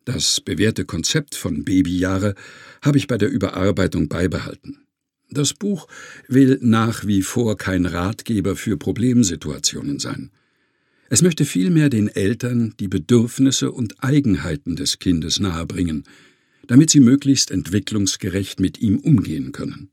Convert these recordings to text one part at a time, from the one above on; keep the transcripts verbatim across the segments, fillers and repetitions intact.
Das bewährte Konzept von Babyjahre habe ich bei der Überarbeitung beibehalten. Das Buch will nach wie vor kein Ratgeber für Problemsituationen sein. Es möchte vielmehr den Eltern die Bedürfnisse und Eigenheiten des Kindes nahebringen, damit sie möglichst entwicklungsgerecht mit ihm umgehen können.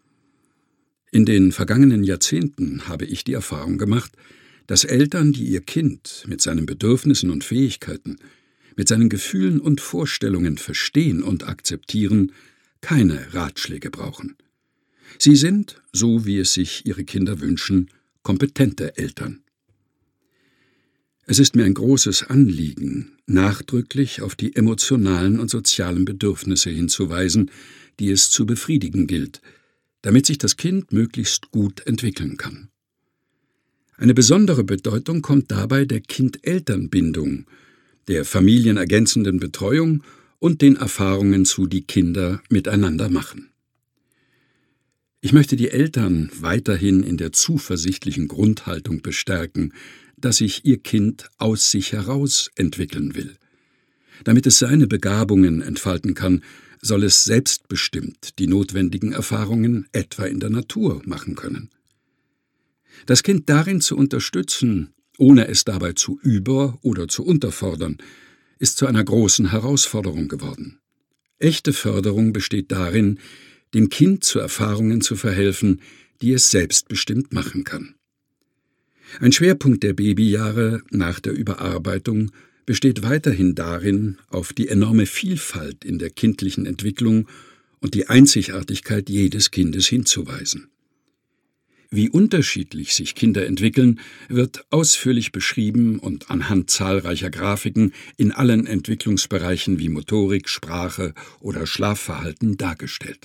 In den vergangenen Jahrzehnten habe ich die Erfahrung gemacht, dass Eltern, die ihr Kind mit seinen Bedürfnissen und Fähigkeiten, mit seinen Gefühlen und Vorstellungen verstehen und akzeptieren, keine Ratschläge brauchen. Sie sind, so wie es sich ihre Kinder wünschen, kompetente Eltern. Es ist mir ein großes Anliegen, nachdrücklich auf die emotionalen und sozialen Bedürfnisse hinzuweisen, die es zu befriedigen gilt, damit sich das Kind möglichst gut entwickeln kann. Eine besondere Bedeutung kommt dabei der Kind-Eltern-Bindung, der familienergänzenden Betreuung und den Erfahrungen zu, die Kinder miteinander machen. Ich möchte die Eltern weiterhin in der zuversichtlichen Grundhaltung bestärken, dass sich ihr Kind aus sich heraus entwickeln will. Damit es seine Begabungen entfalten kann, soll es selbstbestimmt die notwendigen Erfahrungen etwa in der Natur machen können. Das Kind darin zu unterstützen, ohne es dabei zu über- oder zu unterfordern, ist zu einer großen Herausforderung geworden. Echte Förderung besteht darin, dem Kind zu Erfahrungen zu verhelfen, die es selbstbestimmt machen kann. Ein Schwerpunkt der Babyjahre nach der Überarbeitung besteht weiterhin darin, auf die enorme Vielfalt in der kindlichen Entwicklung und die Einzigartigkeit jedes Kindes hinzuweisen. Wie unterschiedlich sich Kinder entwickeln, wird ausführlich beschrieben und anhand zahlreicher Grafiken in allen Entwicklungsbereichen wie Motorik, Sprache oder Schlafverhalten dargestellt.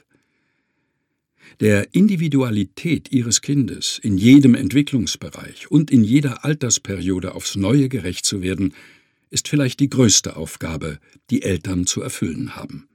Der Individualität Ihres Kindes in jedem Entwicklungsbereich und in jeder Altersperiode aufs Neue gerecht zu werden, ist vielleicht die größte Aufgabe, die Eltern zu erfüllen haben.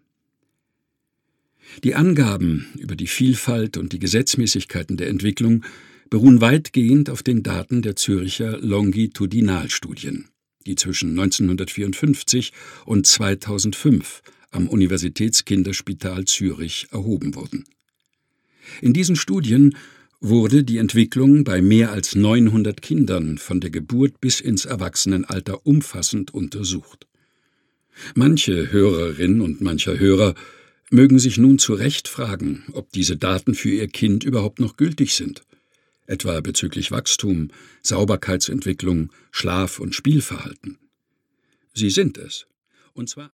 Die Angaben über die Vielfalt und die Gesetzmäßigkeiten der Entwicklung beruhen weitgehend auf den Daten der Zürcher Longitudinalstudien, die zwischen neunzehnhundertvierundfünfzig und zweitausendfünf am Universitätskinderspital Zürich erhoben wurden. In diesen Studien wurde die Entwicklung bei mehr als neunhundert Kindern von der Geburt bis ins Erwachsenenalter umfassend untersucht. Manche Hörerin und mancher Hörer mögen sich nun zu Recht fragen, ob diese Daten für ihr Kind überhaupt noch gültig sind, etwa bezüglich Wachstum, Sauberkeitsentwicklung, Schlaf- und Spielverhalten. Sie sind es, und zwar